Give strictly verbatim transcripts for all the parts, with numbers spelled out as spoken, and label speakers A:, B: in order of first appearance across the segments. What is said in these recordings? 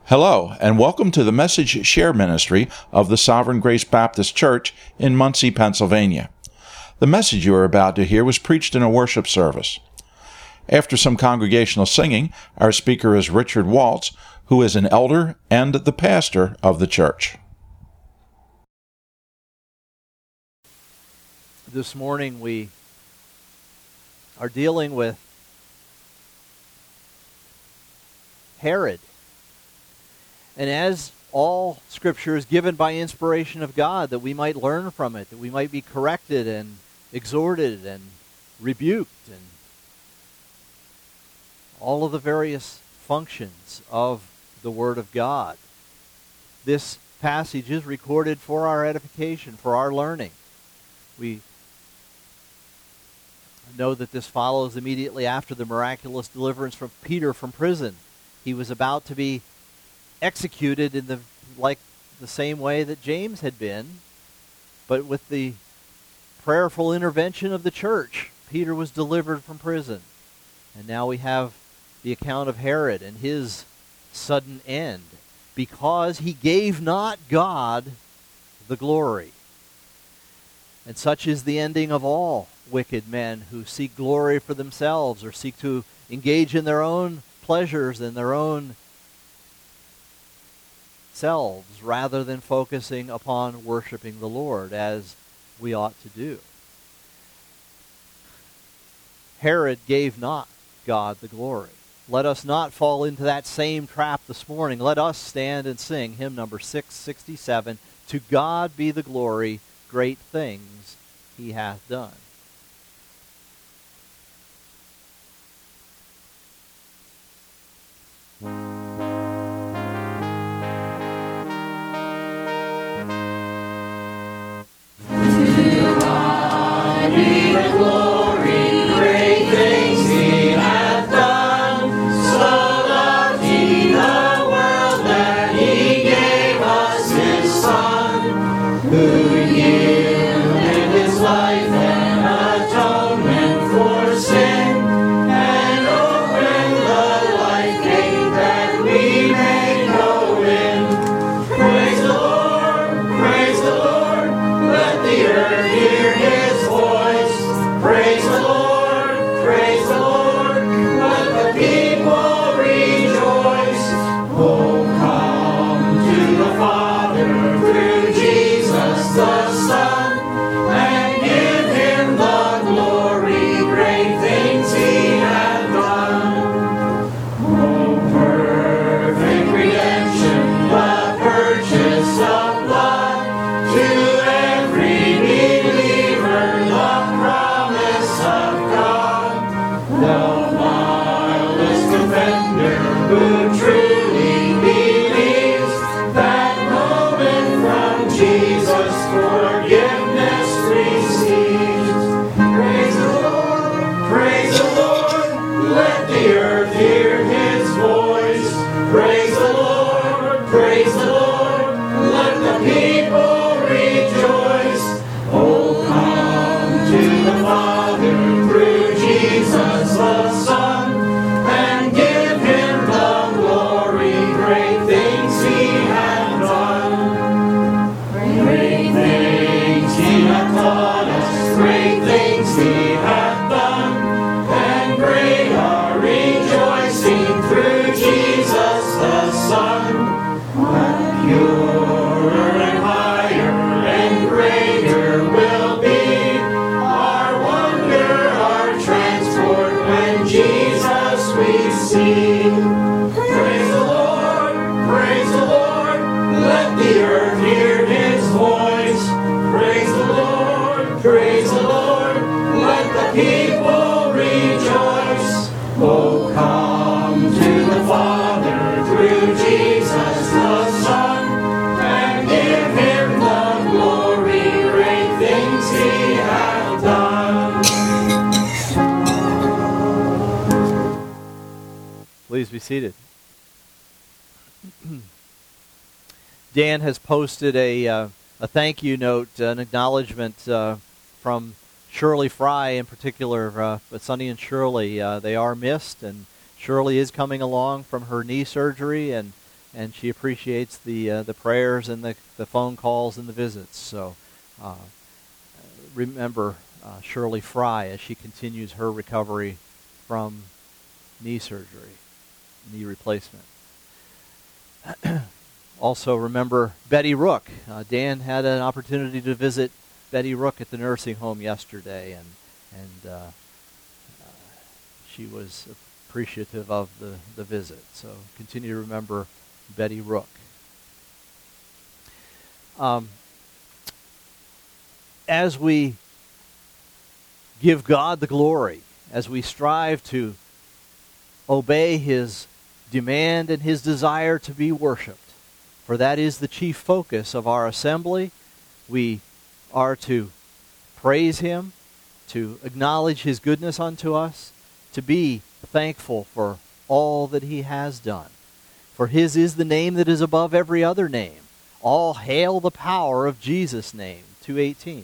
A: Hello, and welcome to the Message Share Ministry of the Sovereign Grace Baptist Church in Muncie, Pennsylvania. The message you are about to hear was preached in a worship service. After some congregational singing, our speaker is Richard Waltz, who is an elder and the pastor of the church.
B: This morning we are dealing with Herod. And as all Scripture is given by inspiration of God, that we might learn from it, that we might be corrected and exhorted and rebuked, and all of the various functions of the Word of God. This passage is recorded for our edification, for our learning. We know that this follows immediately after the miraculous deliverance from Peter from prison. He was about to be executed in the like the same way that James had been, but with the prayerful intervention of the church, Peter was delivered from prison. And now we have the account of Herod and his sudden end, because he gave not God the glory. And such is the ending of all wicked men who seek glory for themselves or seek to engage in their own pleasures and their own selves rather than focusing upon worshiping the Lord as we ought to do. Herod gave not God the glory. Let us not fall into that same trap this morning. Let us stand and sing hymn number six sixty-seven, To God be the glory, great things he hath done. Please be seated. Dan has posted a uh, a thank you note, an acknowledgement uh, from Shirley Fry in particular, uh, but Sonny and Shirley, uh, they are missed, and Shirley is coming along from her knee surgery, and and she appreciates the uh, the prayers and the, the phone calls and the visits. So uh, remember uh, Shirley Fry as she continues her recovery from knee surgery, knee replacement. Also remember Betty Rook. Uh, Dan had an opportunity to visit Betty Rook at the nursing home yesterday, and and uh, uh, she was appreciative of the, the visit. So continue to remember Betty Rook. Um, as we give God the glory, as we strive to obey His demand and His desire to be worshipped, for that is the chief focus of our assembly, we are to praise Him, to acknowledge His goodness unto us, to be thankful for all that He has done. For His is the name that is above every other name. All hail the power of Jesus' name. two eighteen.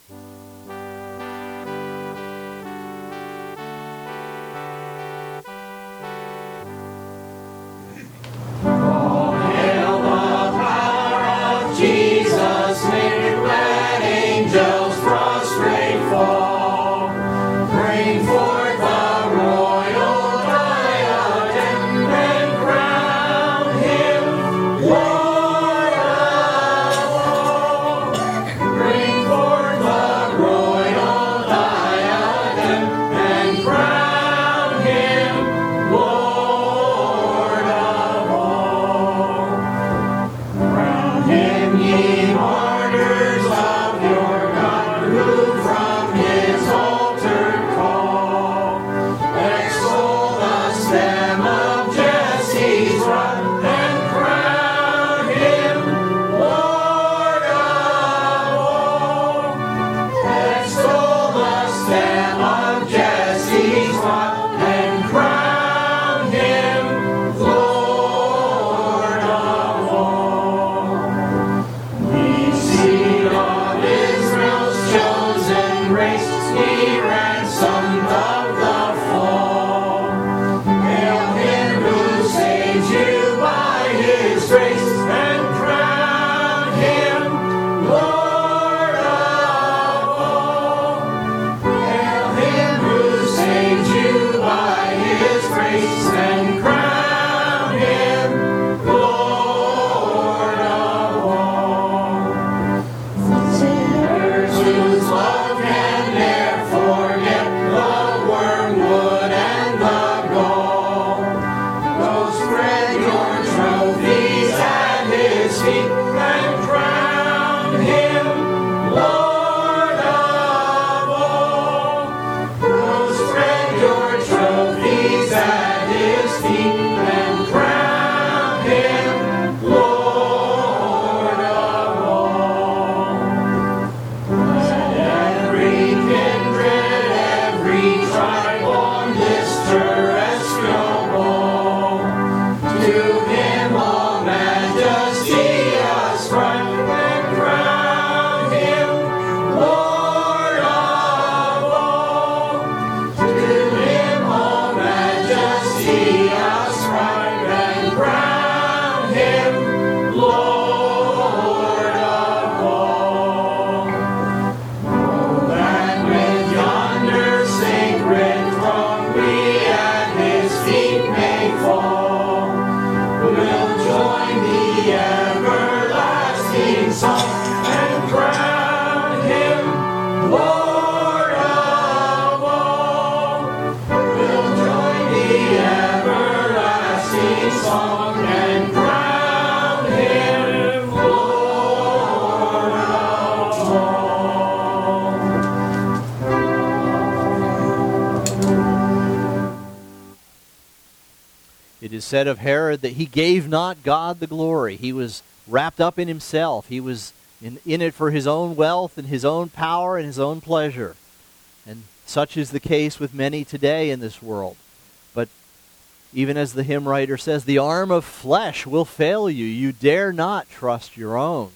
B: It is said of Herod that he gave not God the glory. He was wrapped up in himself. He was in, in it for his own wealth and his own power and his own pleasure. And such is the case with many today in this world. But even as the hymn writer says, the arm of flesh will fail you. You dare not trust your own.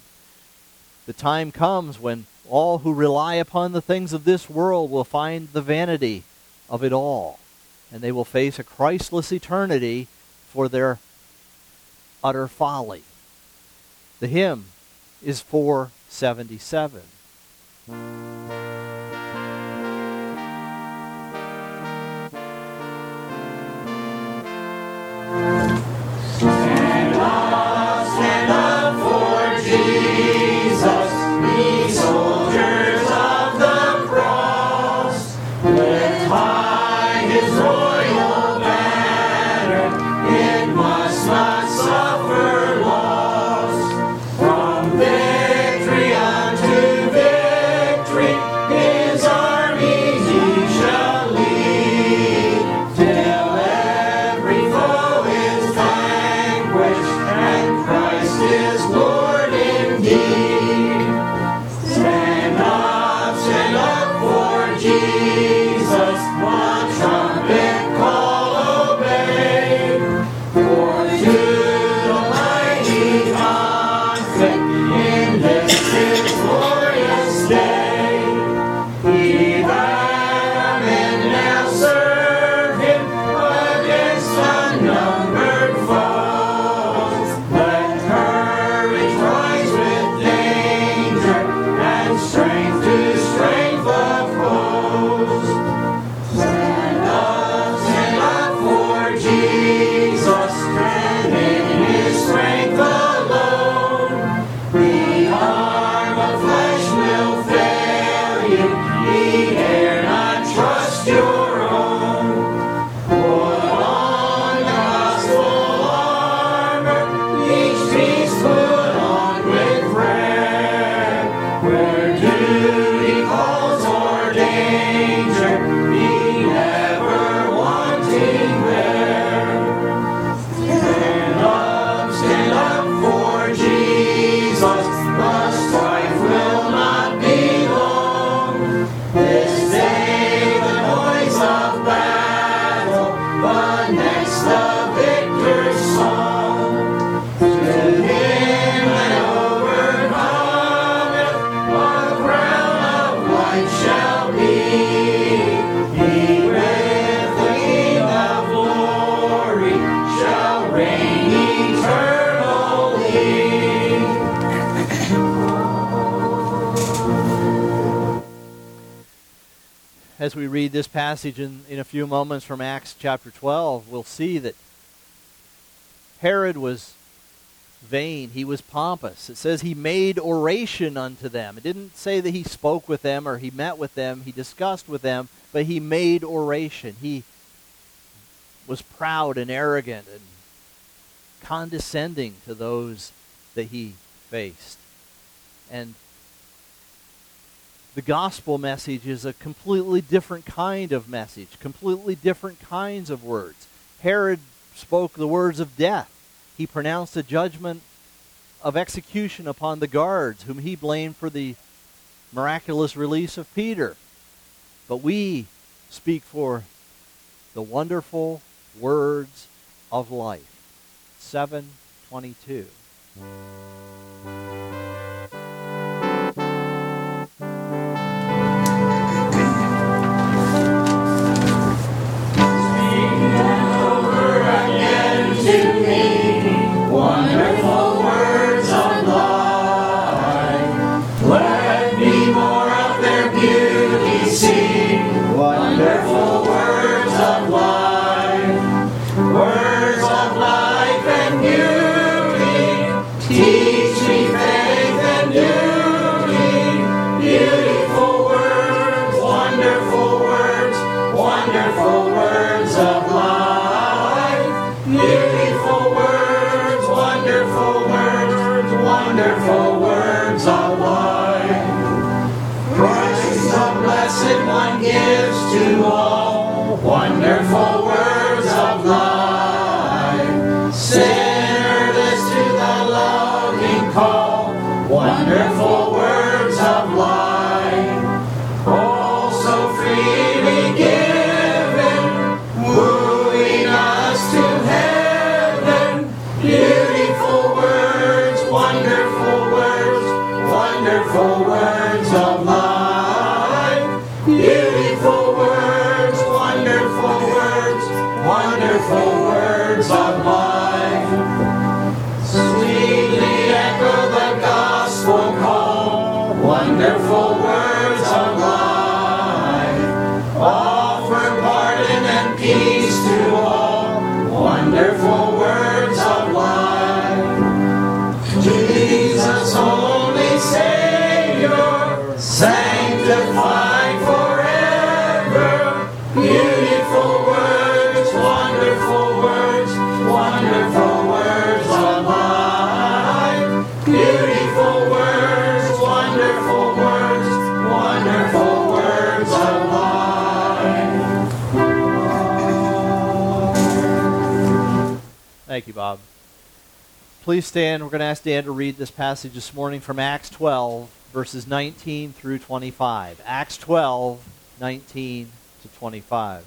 B: The time comes when all who rely upon the things of this world will find the vanity of it all. And they will face a Christless eternity for their utter folly. The hymn is four seventy-seven.
C: Stand up, stand up for Jesus, ye soldiers of the cross. Lift high his royal banner, it must not suffer loss. From victory unto victory, his army he shall lead, till every foe is vanquished, and Christ is Lord indeed. Stand up, stand up for Jesus, one trumpet call obey. For to the mighty conflict in this his glorious day, he that men now serve him against unnumbered foes. Let courage rise with danger, and strength to strength oppose. Stand up, stand up for Jesus, and in his strength alone. The arm of flesh will fail you, ye dare not trust your own. Put on the gospel armor, each piece put on with prayer. Where duty calls or danger, be never wanting there. Stand up, stand up for Jesus, the strife will not be long. This day the noise of battle, the next the victor's song. To him that overcometh, a crown of life shall be. He with the King of glory shall reign eternally.
B: As we read this passage in, in a few moments from Acts chapter twelve, we'll see that Herod was vain. He was pompous. It says he made oration unto them. It didn't say that he spoke with them or he met with them, he discussed with them, but he made oration. He was proud and arrogant and condescending to those that he faced. And the gospel message is a completely different kind of message, completely different kinds of words. Herod spoke the words of death. He pronounced a judgment of execution upon the guards, whom he blamed for the miraculous release of Peter. But we speak for the wonderful words of life. seven twenty-two.
C: Wonderful words of life, let me more of their beauty see. Wonderful words of life, words of life and beauty, teach me faith and duty. Beautiful words, wonderful words, wonderful words of life. Beautiful words, wonderful words, wonderful words of life. Christ the Blessed One gives to all wonderful words of life. Sinner, listen to the loving call, wonderful words of life. Oh, so freely given, wooing us to heaven. Beautiful words, wonderful words, wonderful words of life. Beautiful words, wonderful words, wonderful words of life.
B: you, Bob. Please stand. We're going to ask Dan to read this passage this morning from Acts twelve, verses nineteen through twenty-five. Acts twelve, nineteen to twenty-five.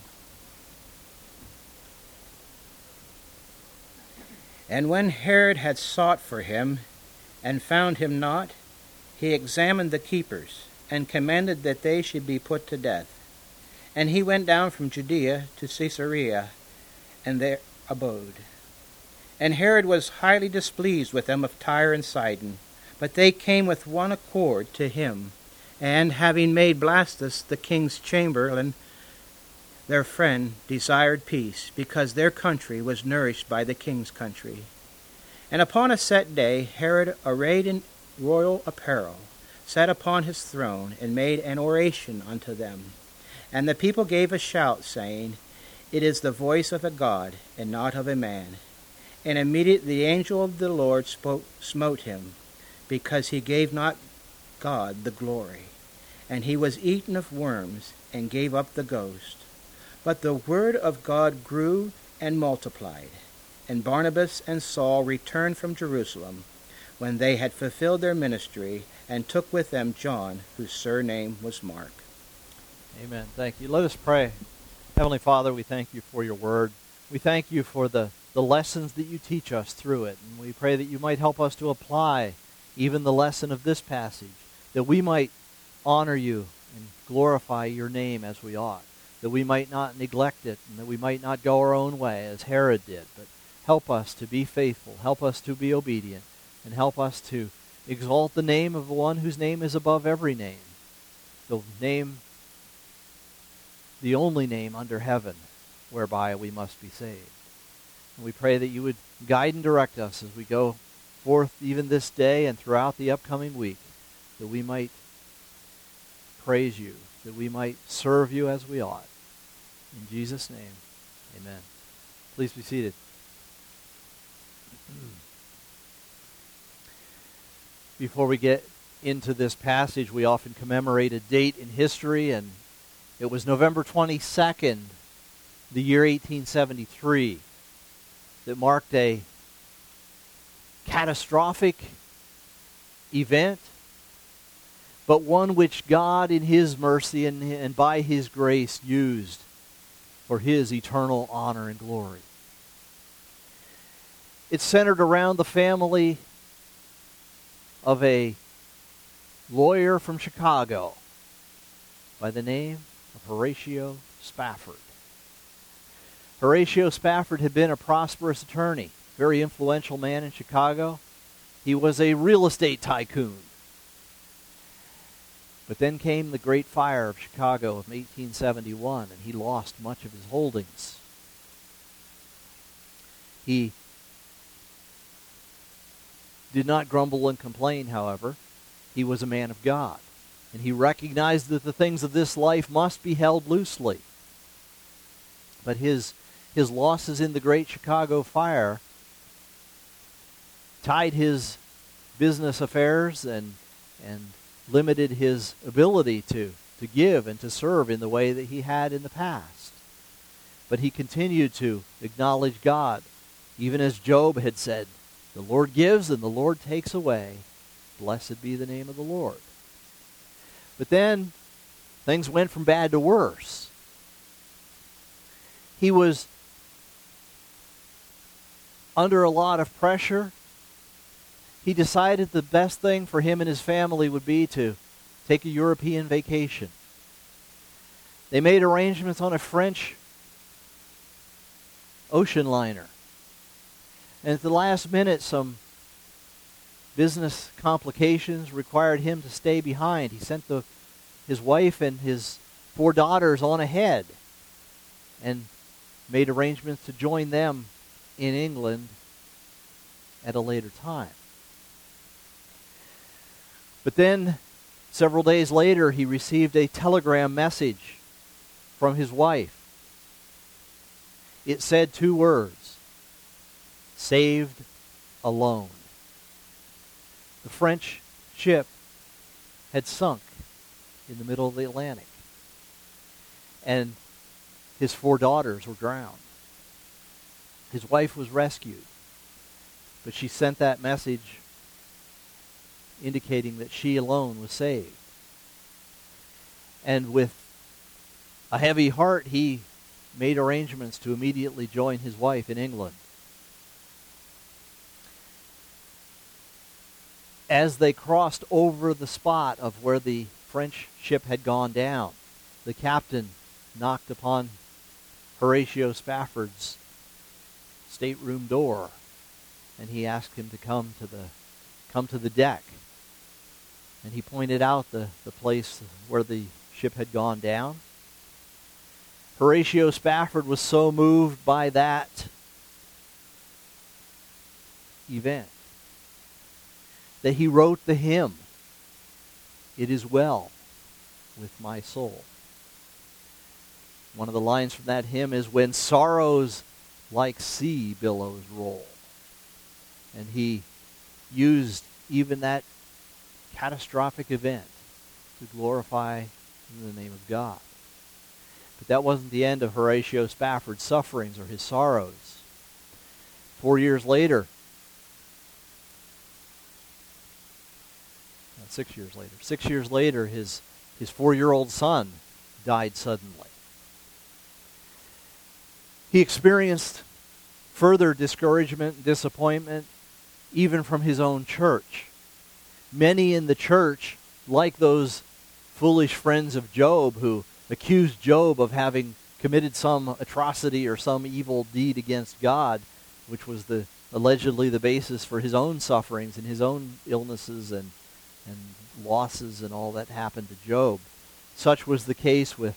D: And when Herod had sought for him, and found him not, he examined the keepers, and commanded that they should be put to death. And he went down from Judea to Caesarea, and there abode. And Herod was highly displeased with them of Tyre and Sidon, but they came with one accord to him, and having made Blastus the king's chamberlain, their friend, desired peace, because their country was nourished by the king's country. And upon a set day Herod, arrayed in royal apparel, sat upon his throne, and made an oration unto them. And the people gave a shout, saying, It is the voice of a God, and not of a man. And immediately the angel of the Lord spoke, smote him, because he gave not God the glory. And he was eaten of worms, and gave up the ghost. But the word of God grew and multiplied. And Barnabas and Saul returned from Jerusalem, when they had fulfilled their ministry, and took with them John, whose surname was Mark.
B: Amen. Thank you. Let us pray. Heavenly Father, we thank you for your word. We thank you for the, the lessons that you teach us through it. And we pray that you might help us to apply even the lesson of this passage, that we might honor you and glorify your name as we ought, that we might not neglect it, and that we might not go our own way as Herod did, but help us to be faithful, help us to be obedient, and help us to exalt the name of the one whose name is above every name, the name, the only name under heaven whereby we must be saved. And we pray that you would guide and direct us as we go forth even this day and throughout the upcoming week, that we might praise you, that we might serve you as we ought. In Jesus' name, amen. Please be seated. Before we get into this passage, we often commemorate a date in history, and it was November twenty-second, the year eighteen seventy-three, that marked a catastrophic event, but one which God in his mercy and, and by his grace used for his eternal honor and glory. It's centered around the family of a lawyer from Chicago by the name of Horatio Spafford. Horatio Spafford had been a prosperous attorney, very influential man in Chicago. He was a real estate tycoon. But then came the Great Fire of Chicago of eighteen seventy-one, and he lost much of his holdings. He did not grumble and complain, however. He was a man of God, and he recognized that the things of this life must be held loosely. But his, his losses in the Great Chicago Fire tied his business affairs and and limited his ability to, to give and to serve in the way that he had in the past. But he continued to acknowledge God, even as Job had said, "The Lord gives and the Lord takes away. Blessed be the name of the Lord." But then things went from bad to worse. He was under a lot of pressure. He decided the best thing for him and his family would be to take a European vacation. They made arrangements on a French ocean liner. And at the last minute, some business complications required him to stay behind. He sent the, his wife and his four daughters on ahead and made arrangements to join them in England at a later time. But then, several days later, he received a telegram message from his wife. It said two words: saved alone. The French ship had sunk in the middle of the Atlantic, and his four daughters were drowned. His wife was rescued, But she sent that message indicating that she alone was saved. And with a heavy heart, he made arrangements to immediately join his wife in England. As they crossed over the spot of where the French ship had gone down, the captain knocked upon Horatio Spafford's stateroom door, and he asked him to come to the come to the deck. And he pointed out the, the place where the ship had gone down. Horatio Spafford was so moved by that event that he wrote the hymn, "It is well with my soul." One of the lines from that hymn is, "When sorrows like sea billows roll." And he used even that catastrophic event to glorify the name of God. But that wasn't the end of Horatio Spafford's sufferings or his sorrows. Four years later, no, six years later, six years later, his, his four-year-old son died suddenly. He experienced further discouragement and disappointment even from his own church. Many in the church, like those foolish friends of Job who accused Job of having committed some atrocity or some evil deed against God, which was the allegedly the basis for his own sufferings and his own illnesses and, and losses and all that happened to Job. Such was the case with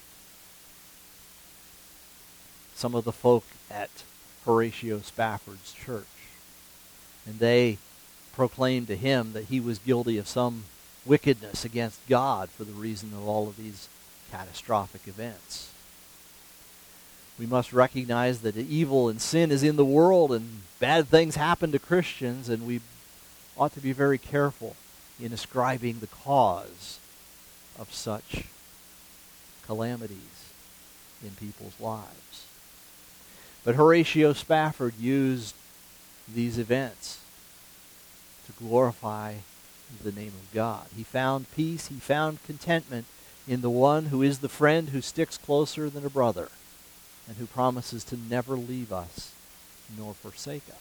B: some of the folk at Horatio Spafford's church. And they proclaimed to him that he was guilty of some wickedness against God for the reason of all of these catastrophic events. We must recognize that evil and sin is in the world and bad things happen to Christians, and we ought to be very careful in ascribing the cause of such calamities in people's lives. But Horatio Spafford used these events to glorify the name of God. He found peace, he found contentment in the one who is the friend who sticks closer than a brother and who promises to never leave us nor forsake us.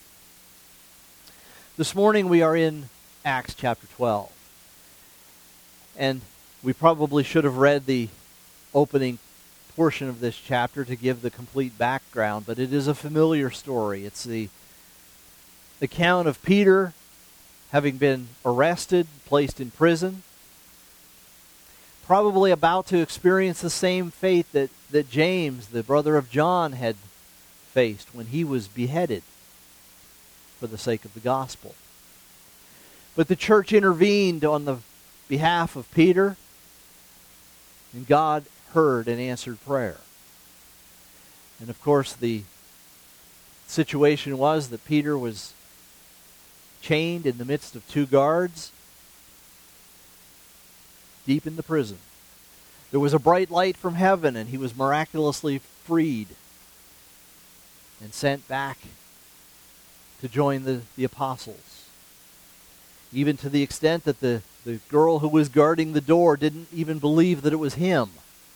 B: This morning we are in Acts chapter twelve. And we probably should have read the opening portion of this chapter to give the complete background, but it is a familiar story. It's the account of Peter having been arrested, placed in prison, probably about to experience the same fate that, that James, the brother of John, had faced when he was beheaded for the sake of the gospel. But the church intervened on the behalf of Peter, and God heard and answered prayer. And of course, the situation was that Peter was chained in the midst of two guards, deep in the prison. There was a bright light from heaven, and he was miraculously freed and sent back to join the, the apostles. Even to the extent that the, the girl who was guarding the door didn't even believe that it was him.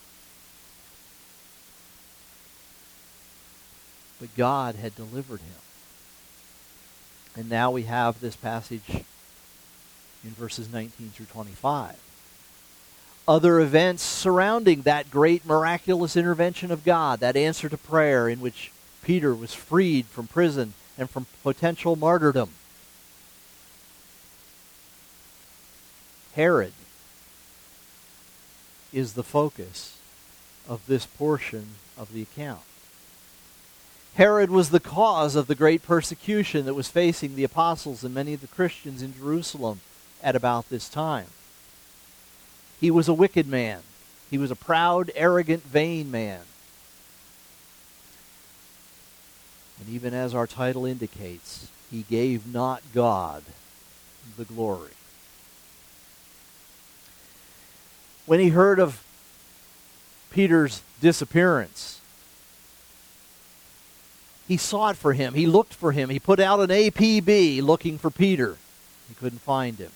B: But God had delivered him. And now we have this passage in verses nineteen through twenty-five. Other events surrounding that great miraculous intervention of God, that answer to prayer in which Peter was freed from prison and from potential martyrdom. Herod is the focus of this portion of the account. Herod was the cause of the great persecution that was facing the apostles and many of the Christians in Jerusalem at about this time. He was a wicked man. He was a proud, arrogant, vain man. And even as our title indicates, he gave not God the glory. When he heard of Peter's disappearance, he sought for him. He looked for him. He put out an A P B looking for Peter. He couldn't find him.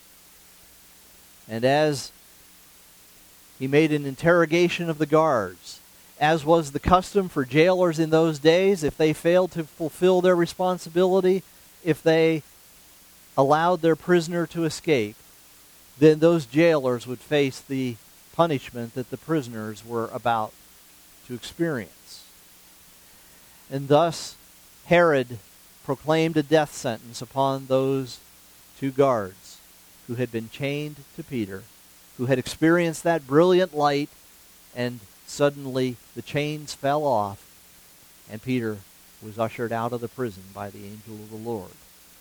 B: And as he made an interrogation of the guards, as was the custom for jailers in those days, if they failed to fulfill their responsibility, if they allowed their prisoner to escape, then those jailers would face the punishment that the prisoners were about to experience. And thus, Herod proclaimed a death sentence upon those two guards who had been chained to Peter, who had experienced that brilliant light, and suddenly the chains fell off, and Peter was ushered out of the prison by the angel of the Lord.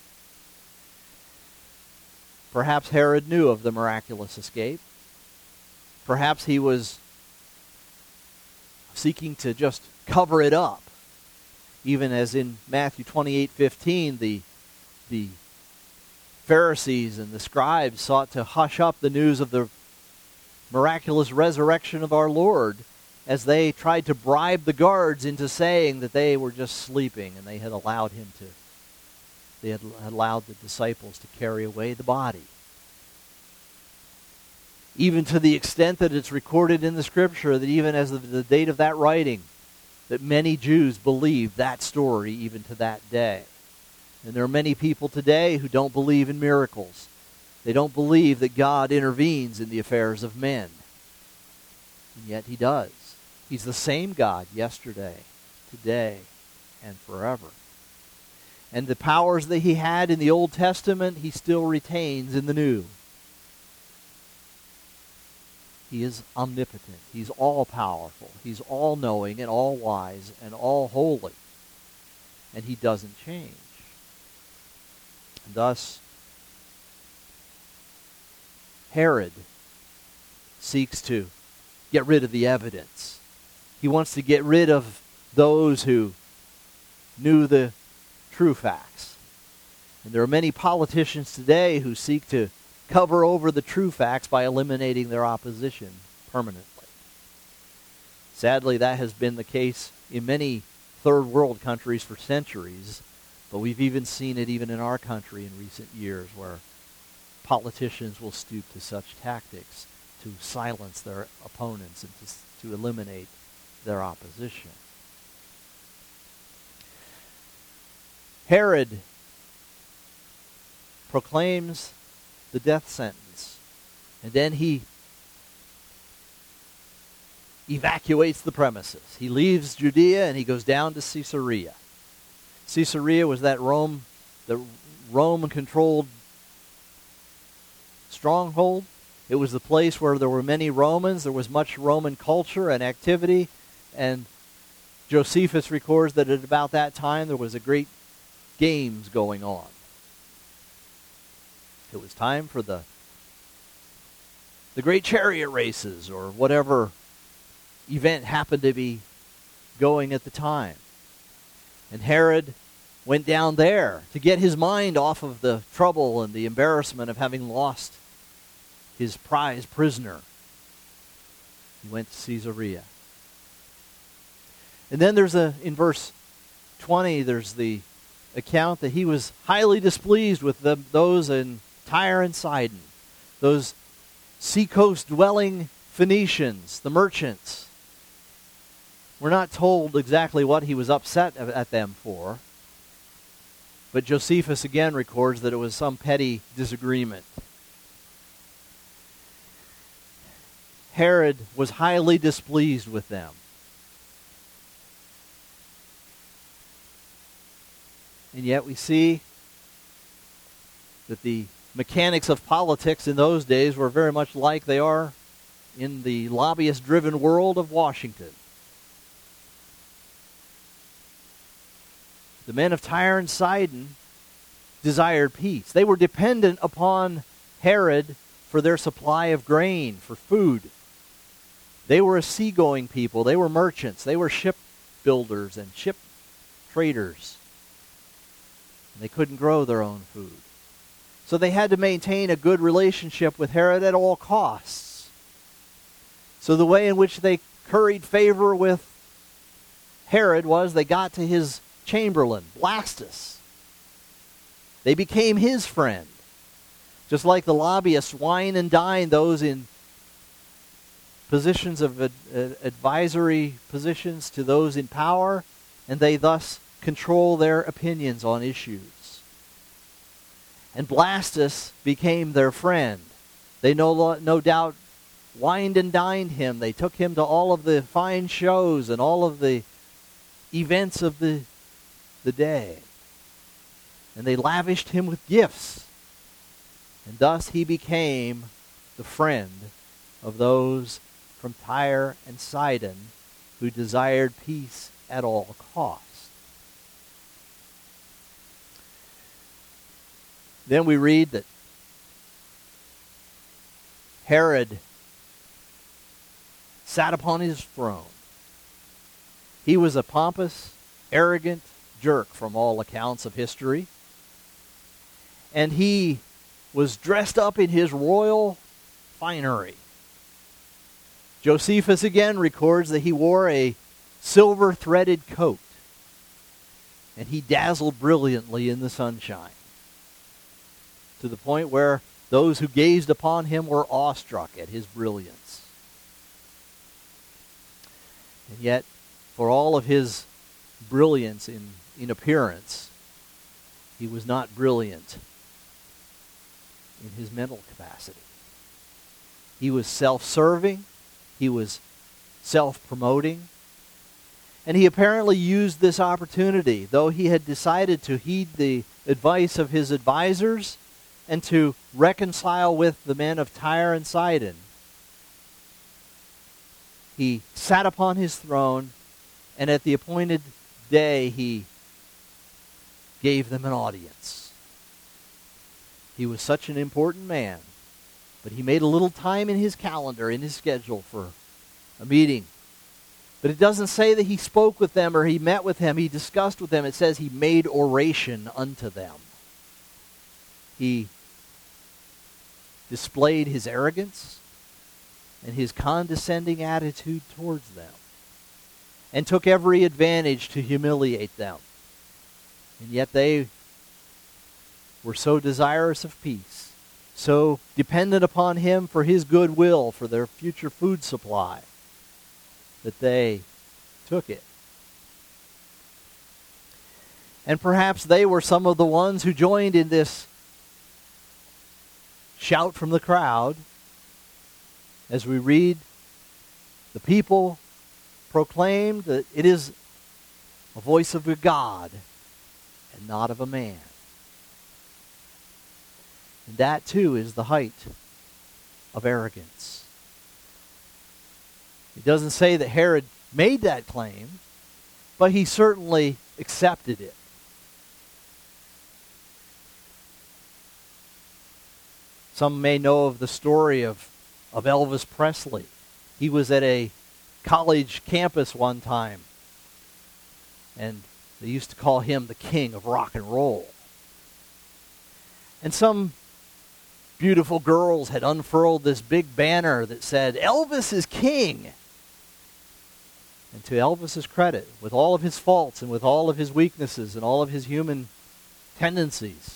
B: Perhaps Herod knew of the miraculous escape. Perhaps he was seeking to just cover it up. Even as in Matthew twenty-eight fifteen, the, the Pharisees and the scribes sought to hush up the news of the miraculous resurrection of our Lord as they tried to bribe the guards into saying that they were just sleeping and they had allowed him to, they had allowed the disciples to carry away the body. Even to the extent that it's recorded in the Scripture that even as of the date of that writing, that many Jews believed that story even to that day. And there are many people today who don't believe in miracles. They don't believe that God intervenes in the affairs of men. And yet he does. He's the same God yesterday, today, and forever. And the powers that he had in the Old Testament, he still retains in the New. He is omnipotent. He's all-powerful. He's all-knowing and all-wise and all-holy. And he doesn't change. And thus, Herod seeks to get rid of the evidence. He wants to get rid of those who knew the true facts. And there are many politicians today who seek to cover over the true facts by eliminating their opposition permanently. Sadly, that has been the case in many third world countries for centuries, but we've even seen it even in our country in recent years where politicians will stoop to such tactics to silence their opponents and to, to eliminate their opposition. Herod proclaims the death sentence, and then he evacuates the premises. He leaves Judea and he goes down to Caesarea. Caesarea was that Rome, the Rome-controlled stronghold. It was the place where there were many Romans. There was much Roman culture and activity, and Josephus records that at about that time there was a great games going on. It was time for the the great chariot races or whatever event happened to be going at the time. And Herod went down there to get his mind off of the trouble and the embarrassment of having lost his prized prisoner. He went to Caesarea. And then there's a, in verse twenty, there's the account that he was highly displeased with the, those in Tyre and Sidon, those seacoast-dwelling Phoenicians, the merchants. We're not told exactly what he was upset at them for, but Josephus again records that it was some petty disagreement. Herod was highly displeased with them. And yet we see that the mechanics of politics in those days were very much like they are in the lobbyist-driven world of Washington. The men of Tyre and Sidon desired peace. They were dependent upon Herod for their supply of grain, for food. They were a seagoing people. They were merchants. They were shipbuilders and ship traders. And they couldn't grow their own food. So they had to maintain a good relationship with Herod at all costs. So the way in which they curried favor with Herod was they got to his chamberlain, Blastus. They became his friend. Just like the lobbyists wine and dine those in positions of ad- ad- advisory positions to those in power, and they thus control their opinions on issues. And Blastus became their friend. They no, no doubt wined and dined him. They took him to all of the fine shows and all of the events of the, the day. And they lavished him with gifts. And thus he became the friend of those from Tyre and Sidon who desired peace at all cost. Then we read that Herod sat upon his throne. He was a pompous, arrogant jerk from all accounts of history. And he was dressed up in his royal finery. Josephus again records that he wore a silver-threaded coat, and he dazzled brilliantly in the sunshine, to the point where those who gazed upon him were awestruck at his brilliance. And yet, for all of his brilliance in, in appearance, he was not brilliant in his mental capacity. He was self-serving. He was self-promoting. And he apparently used this opportunity, though he had decided to heed the advice of his advisors and to reconcile with the men of Tyre and Sidon. He sat upon his throne, and at the appointed day he gave them an audience. He was such an important man, but he made a little time in his calendar, in his schedule, for a meeting. But it doesn't say that he spoke with them or he met with them. He discussed with them. It says he made oration unto them. He displayed his arrogance and his condescending attitude towards them, and took every advantage to humiliate them. And yet they were so desirous of peace, so dependent upon him for his goodwill, for their future food supply, that they took it. And perhaps they were some of the ones who joined in this shout from the crowd as we read, the people proclaimed that it is a voice of a God and not of a man. And that too is the height of arrogance. It doesn't say that Herod made that claim, but he certainly accepted it. Some may know of the story of, of Elvis Presley. He was at a college campus one time, and they used to call him the king of rock and roll. And some beautiful girls had unfurled this big banner that said, "Elvis is king." And to Elvis's credit, with all of his faults and with all of his weaknesses and all of his human tendencies,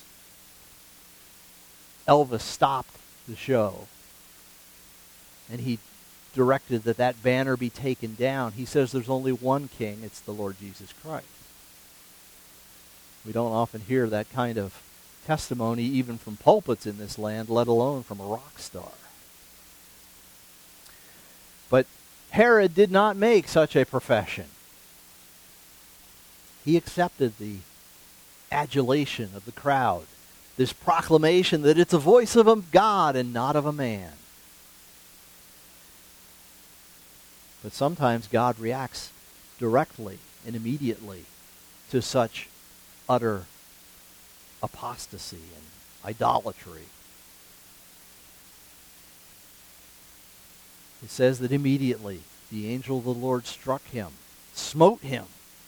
B: Elvis stopped the show. And he directed that that banner be taken down. He says there's only one king. It's the Lord Jesus Christ. We don't often hear that kind of testimony even from pulpits in this land, let alone from a rock star. But Herod did not make such a profession. He accepted the adulation of the crowd, this proclamation that it's a voice of a God and not of a man. But sometimes God reacts directly and immediately to such utter apostasy and idolatry. It says that immediately the angel of the Lord struck him, smote him.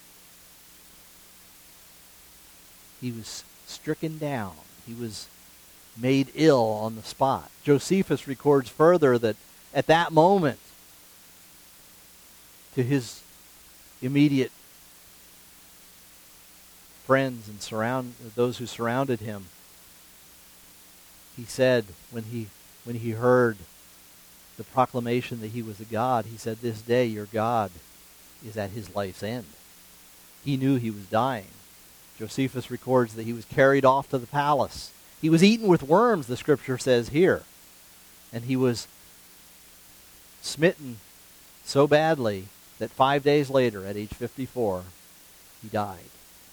B: He was stricken down. He was made ill on the spot. Josephus records further that at that moment, to his immediate friends and surround those who surrounded him. He said when he when he heard the proclamation that he was a god, he said, "This day your God is at his life's end." He knew he was dying. Josephus records that he was carried off to the palace. He was eaten with worms, the scripture says here. And he was smitten so badly that five days later, at age fifty-four, he died.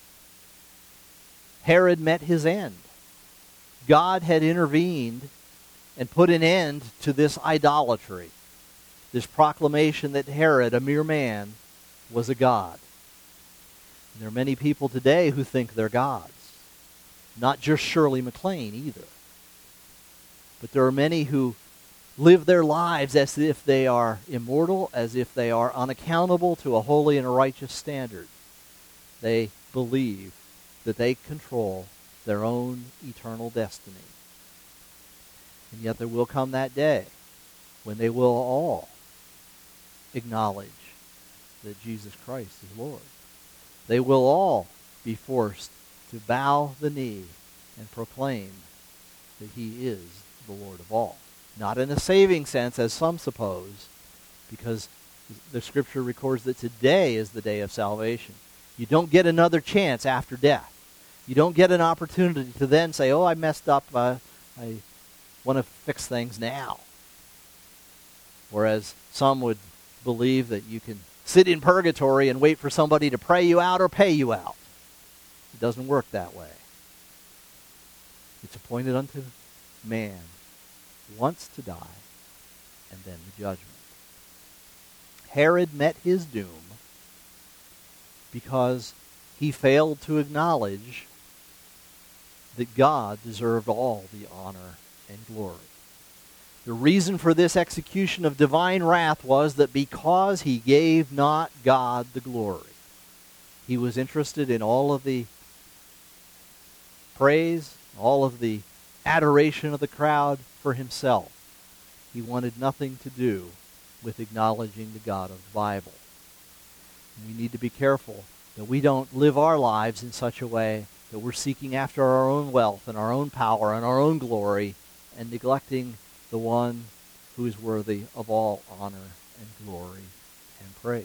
B: Herod met his end. God had intervened and put an end to this idolatry, this proclamation that Herod, a mere man, was a god. And there are many people today who think they're gods. Not just Shirley MacLaine either. But there are many who live their lives as if they are immortal, as if they are unaccountable to a holy and a righteous standard. They believe that they control their own eternal destiny. And yet there will come that day when they will all acknowledge that Jesus Christ is Lord. They will all be forced to bow the knee and proclaim that he is the Lord of all. Not in a saving sense, as some suppose, because the Scripture records that today is the day of salvation. You don't get another chance after death. You don't get an opportunity to then say, oh, I messed up, uh, I want to fix things now. Whereas some would believe that you can sit in purgatory and wait for somebody to pray you out or pay you out. It doesn't work that way. It's appointed unto man once to die, and then the judgment. Herod met his doom because he failed to acknowledge that God deserved all the honor and glory. The reason for this execution of divine wrath was that because he gave not God the glory. He was interested in all of the praise, all of the adoration of the crowd for himself. He wanted nothing to do with acknowledging the God of the Bible. We need to be careful that we don't live our lives in such a way that we're seeking after our own wealth and our own power and our own glory and neglecting the one who is worthy of all honor and glory and praise.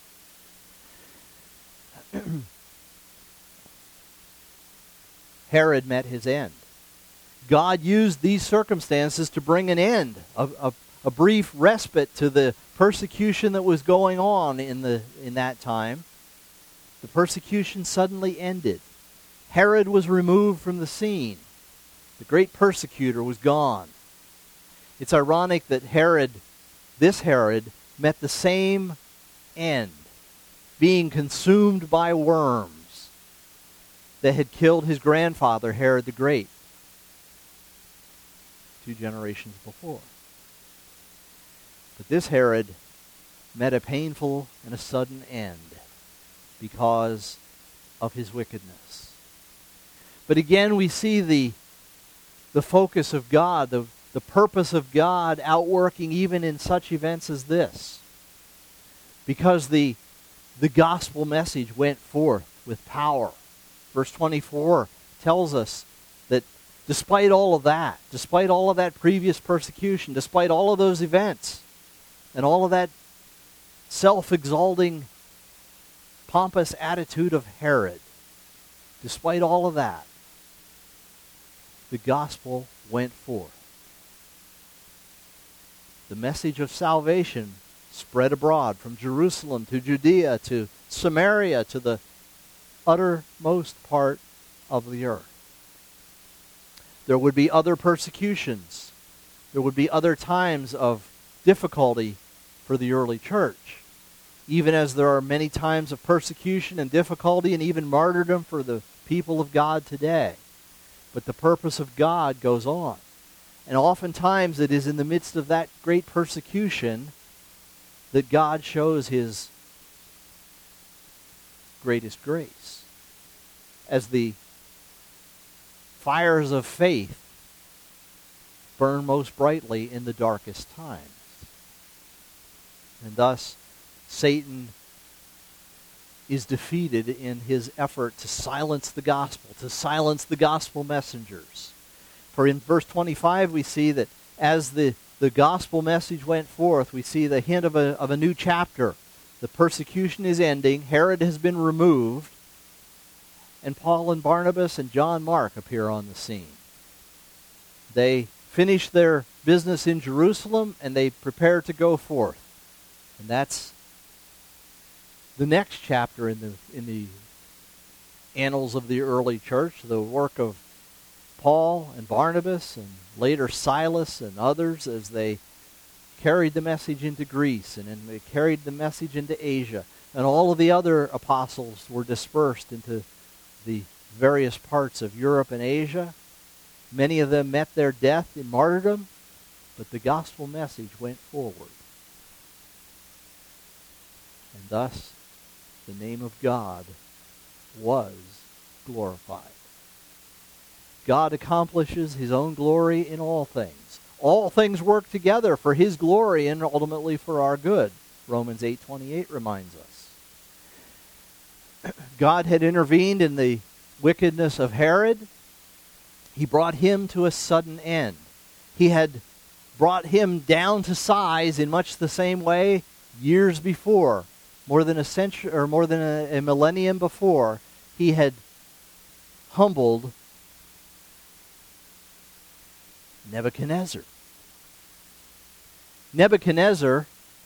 B: Herod met his end. God used these circumstances to bring an end, a, a, a brief respite to the persecution that was going on in the in that time. The persecution suddenly ended. Herod was removed from the scene. The great persecutor was gone. It's ironic that Herod, this Herod, met the same end, being consumed by worms that had killed his grandfather, Herod the Great, two generations before. But this Herod met a painful and a sudden end because of his wickedness. But again, we see the, the focus of God, the, the purpose of God outworking even in such events as this. Because the, the gospel message went forth with power. Verse twenty-four tells us that despite all of that, despite all of that previous persecution, despite all of those events, and all of that self-exalting, pompous attitude of Herod, despite all of that, the gospel went forth. The message of salvation spread abroad from Jerusalem to Judea to Samaria to the uttermost part of the earth. There would be other persecutions. There would be other times of difficulty for the early church. Even as there are many times of persecution and difficulty and even martyrdom for the people of God today. But the purpose of God goes on. And oftentimes it is in the midst of that great persecution that God shows his greatest grace. As the fires of faith burn most brightly in the darkest times. And thus, Satan is defeated in his effort to silence the gospel, to silence the gospel messengers. For in verse twenty-five we see that as the, the gospel message went forth, we see the hint of a, of a new chapter. The persecution is ending, Herod has been removed, and Paul and Barnabas and John Mark appear on the scene. They finish their business in Jerusalem and they prepare to go forth. And that's the next chapter in the in the annals of the early church, the work of Paul and Barnabas and later Silas and others as they carried the message into Greece and then they carried the message into Asia. And all of the other apostles were dispersed into the various parts of Europe and Asia. Many of them met their death in martyrdom, but the gospel message went forward. And thus, the name of God was glorified. God accomplishes his own glory in all things. All things work together for his glory and ultimately for our good. Romans eight twenty-eight reminds us. God had intervened in the wickedness of Herod. He brought him to a sudden end. He had brought him down to size in much the same way years before. More than a century or more than a, a millennium before, he had humbled Nebuchadnezzar. Nebuchadnezzar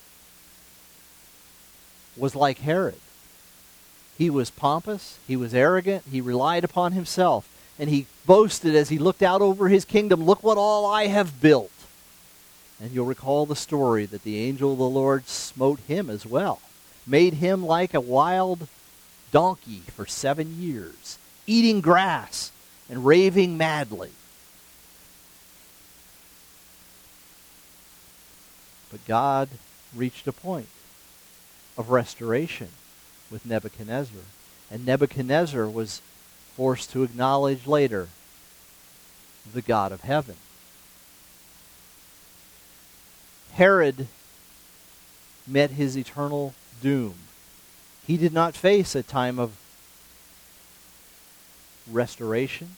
B: was like Herod. He was pompous, he was arrogant, he relied upon himself, and he boasted as he looked out over his kingdom, "Look what all I have built." And you'll recall the story that the angel of the Lord smote him as well, made him like a wild donkey for seven years, eating grass and raving madly. But God reached a point of restoration with Nebuchadnezzar, and Nebuchadnezzar was forced to acknowledge later the God of heaven. Herod met his eternal doom. He did not face a time of restoration.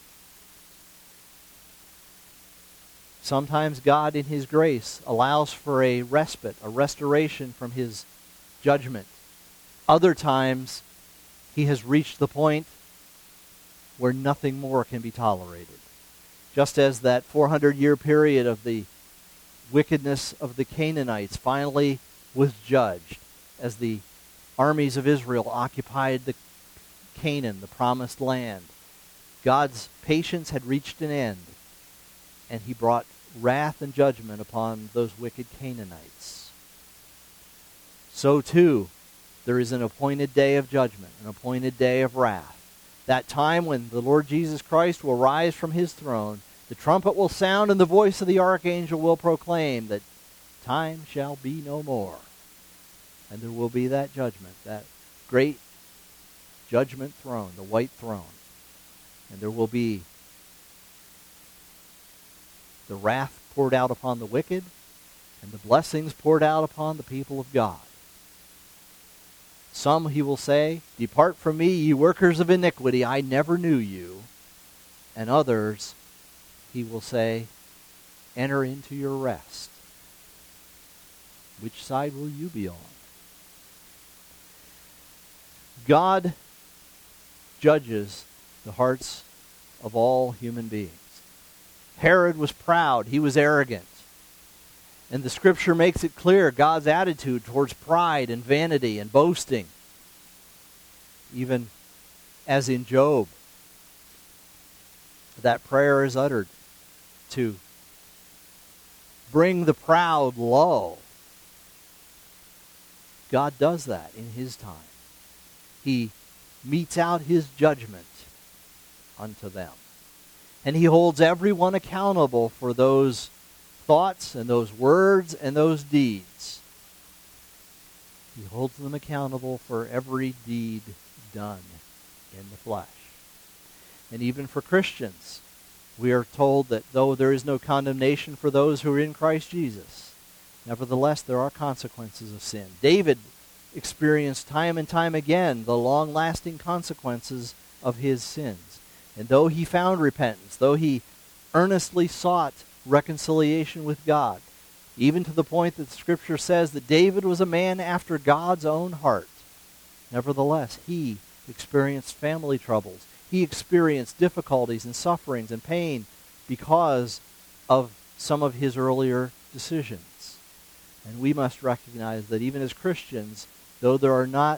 B: Sometimes God in his grace allows for a respite, a restoration from his judgment. Other times he has reached the point where nothing more can be tolerated. Just as that four hundred year period of the wickedness of the Canaanites finally was judged as the armies of Israel occupied the Canaan, the promised land. God's patience had reached an end, and he brought wrath and judgment upon those wicked Canaanites. So too, there is an appointed day of judgment, an appointed day of wrath. That time when the Lord Jesus Christ will rise from his throne, the trumpet will sound and the voice of the archangel will proclaim that time shall be no more. And there will be that judgment, that great judgment throne, the white throne. And there will be the wrath poured out upon the wicked and the blessings poured out upon the people of God. Some, he will say, "Depart from me, ye workers of iniquity, I never knew you." And others, he will say, "Enter into your rest." Which side will you be on? God judges the hearts of all human beings. Herod was proud. He was arrogant. And the Scripture makes it clear God's attitude towards pride and vanity and boasting. Even as in Job, that prayer is uttered to bring the proud low. God does that in his time. He metes out his judgment unto them. And he holds everyone accountable for those thoughts and those words and those deeds. He holds them accountable for every deed done in the flesh. And even for Christians, we are told that though there is no condemnation for those who are in Christ Jesus, nevertheless there are consequences of sin. David experienced time and time again the long-lasting consequences of his sins. And though he found repentance, though he earnestly sought reconciliation with God, even to the point that the Scripture says that David was a man after God's own heart, nevertheless, he experienced family troubles. He experienced difficulties and sufferings and pain because of some of his earlier decisions. And we must recognize that even as Christians, though there are not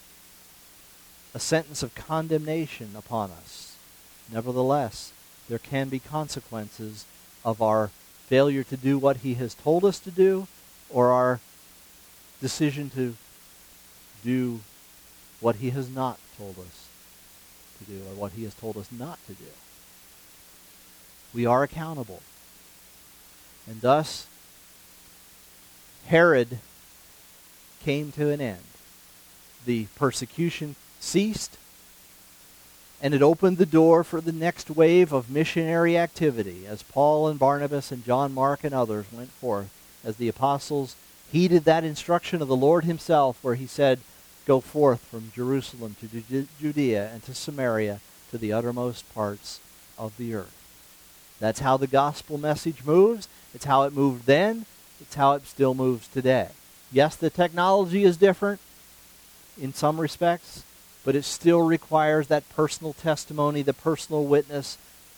B: a sentence of condemnation upon us, nevertheless, there can be consequences of our failure to do what he has told us to do, or our decision to do what he has not told us to do, or what he has told us not to do. We are accountable. And thus, Herod came to an end. The persecution ceased, and it opened the door for the next wave of missionary activity as Paul and Barnabas and John Mark and others went forth, as the apostles heeded that instruction of the Lord himself where he said, "Go forth from Jerusalem to Judea and to Samaria to the uttermost parts of the earth." That's how the gospel message moves. It's how it moved then. It's how it still moves today. Yes, the technology is different in some respects, but it still requires that personal testimony, the personal witness,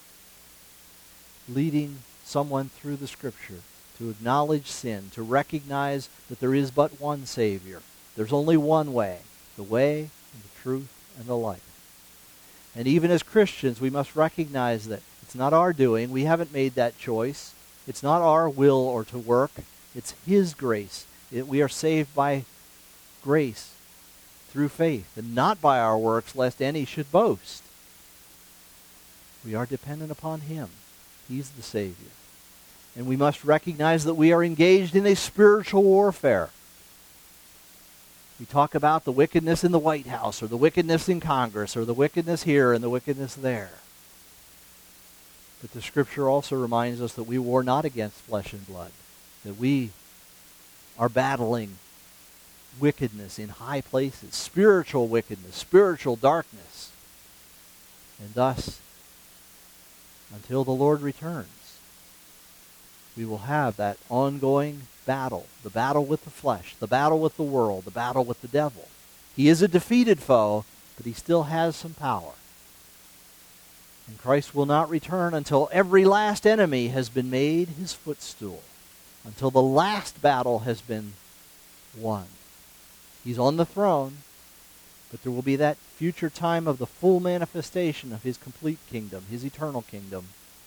B: leading someone through the Scripture to acknowledge sin, to recognize that there is but one Savior. There's only one way, the way and the truth and the life. And even as Christians, we must recognize that it's not our doing. We haven't made that choice. It's not our will or to work. It's His grace. It, we are saved by grace through faith, and not by our works, lest any should boast. We are dependent upon Him. He's the Savior. And we must recognize that we are engaged in a spiritual warfare. We talk about the wickedness in the White House, or the wickedness in Congress, or the wickedness here and the wickedness there. But the Scripture also reminds us that we war not against flesh and blood, that we are battling wickedness in high places, spiritual wickedness, spiritual darkness. And thus, until the Lord returns, we will have that ongoing battle, the battle with the flesh, the battle with the world, the battle with the devil. He is a defeated foe, but he still has some power. And Christ will not return until every last enemy has been made his footstool, until the last battle has been won. He's on the throne, but there will be that future time of the full manifestation of his complete kingdom, his eternal kingdom.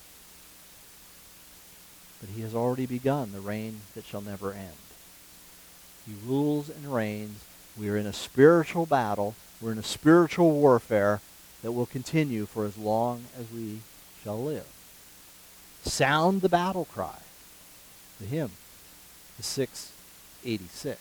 B: But he has already begun the reign that shall never end. He rules and reigns. We are in a spiritual battle. We're in a spiritual warfare that will continue for as long as we shall live. Sound the battle cry. The hymn, the six eighty-six.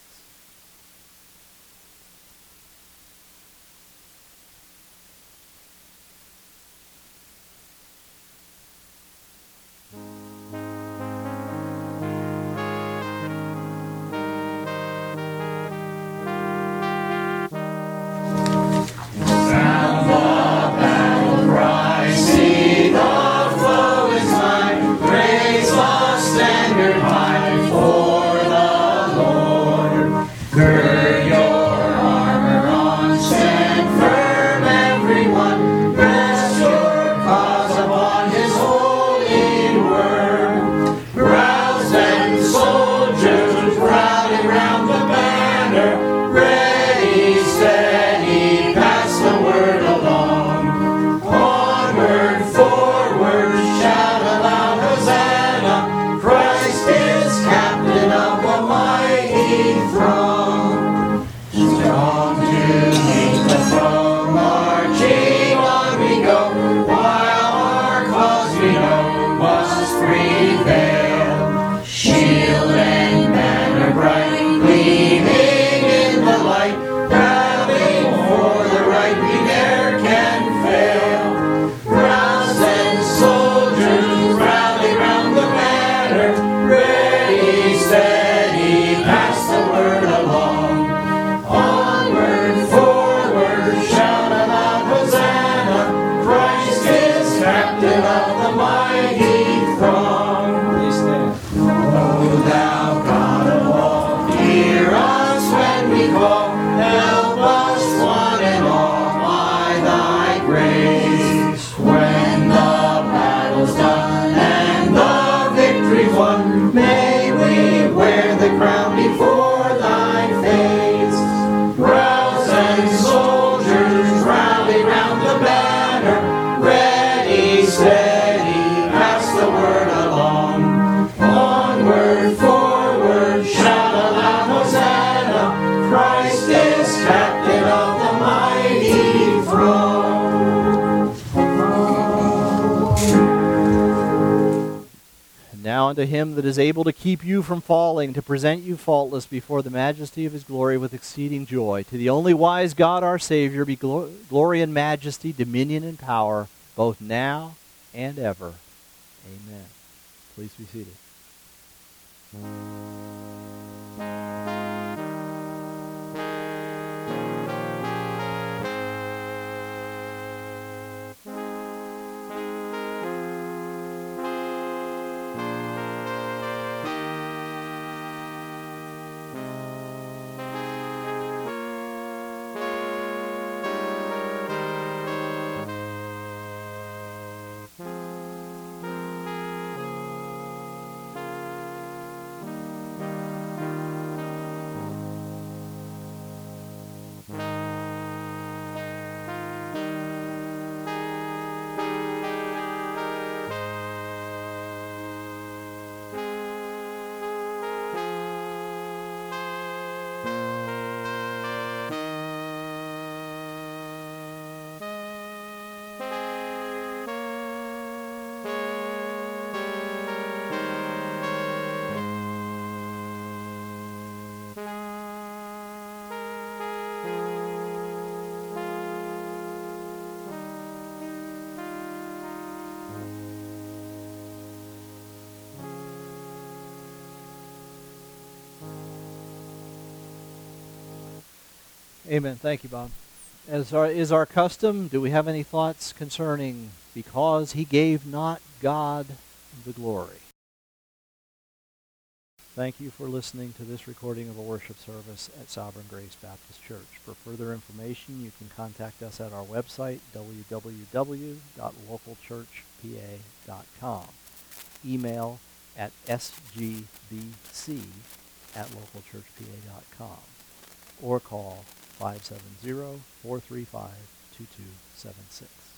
C: Ready, steady, pass the word along.
B: Now unto him that is able to keep you from falling, to present you faultless before the majesty of his glory with exceeding joy. To the only wise God our Savior be glo- glory and majesty, dominion and power, both now and ever. Amen. Please be seated. Amen. Thank you, Bob. As our, is our custom, do we have any thoughts concerning because he gave not God the glory? Thank you for listening to this recording of a worship service at Sovereign Grace Baptist Church. For further information, you can contact us at our website, w w w dot local church p a dot com. Email at s g b c at local church p a dot com. Or call five seven zero, four three five, two two seven six.